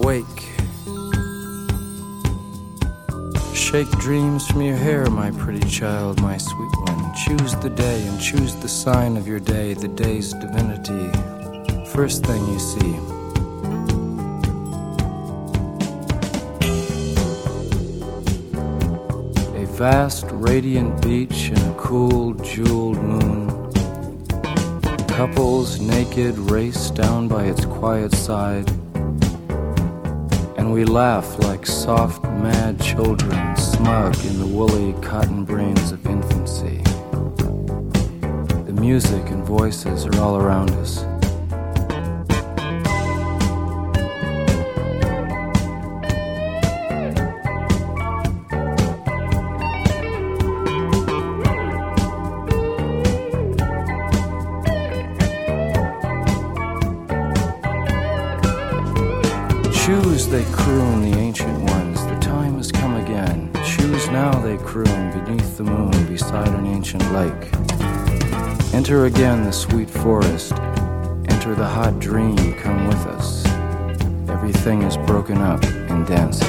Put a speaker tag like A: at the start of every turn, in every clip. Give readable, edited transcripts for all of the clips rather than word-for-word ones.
A: Awake. Shake dreams from your hair, my pretty child, my sweet one. Choose the day and choose the sign of your day, the day's divinity. First thing you see. A vast, radiant beach and a cool, jeweled moon. Couples naked race down by its quiet side. And we laugh like soft, mad children, smug in the woolly cotton brains of infancy. The music and voices are all around us. Choose, they croon, the ancient ones, the time has come again. Choose now, they croon, beneath the moon, beside an ancient lake. Enter again the sweet forest, enter the hot dream, come with us. Everything is broken up in dances.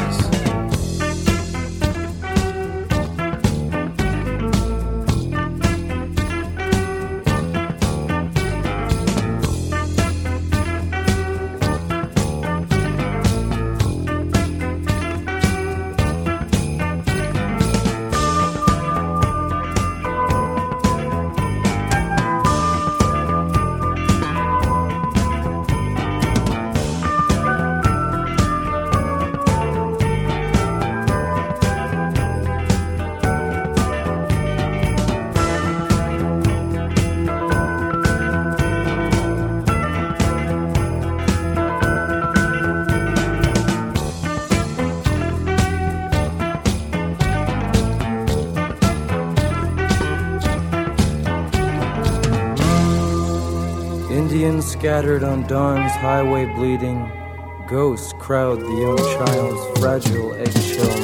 A: Indians scattered on dawn's highway bleeding, ghosts crowd the young child's fragile eggshell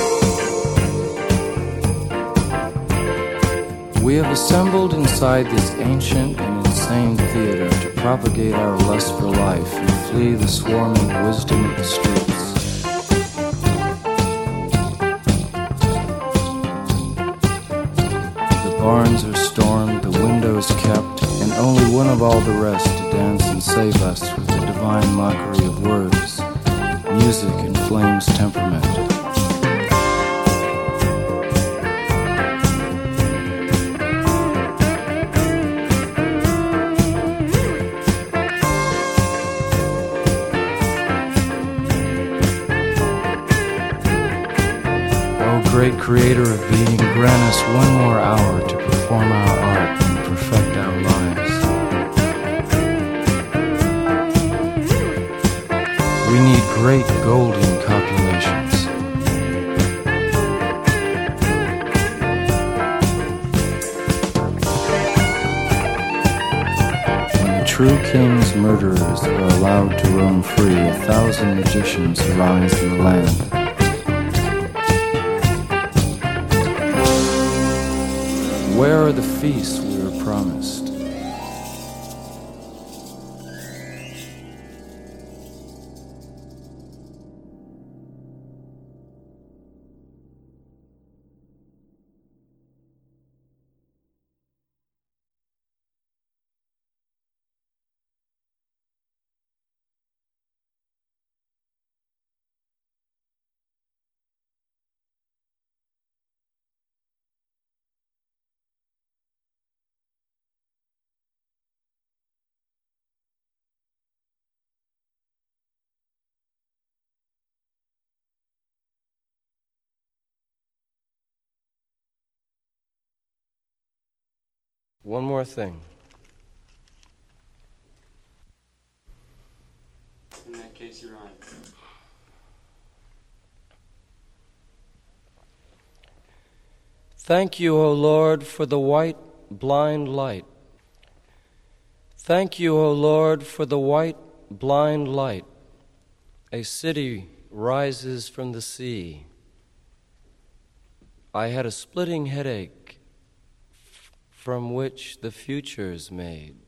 A: mind. We have assembled inside this ancient and insane theater to propagate our lust for life and flee the swarming wisdom of the streets. The barns are stormed, the windows kept, and only one of all the rest to dance and save us with the divine mockery of words, music and flame's temperament. Oh, great creator of being, grant us one more hour to perform our art and perfect our lives. We need great golden copulations. When the true king's murderers are allowed to roam free, 1,000 magicians arise in the land. Where are the feasts we were promised? One more thing.
B: In that case, you're on.
A: Thank you, O Lord, for the white, blind light. Thank you, O Lord, for the white, blind light. A city rises from the sea. I had a splitting headache from which the future's made.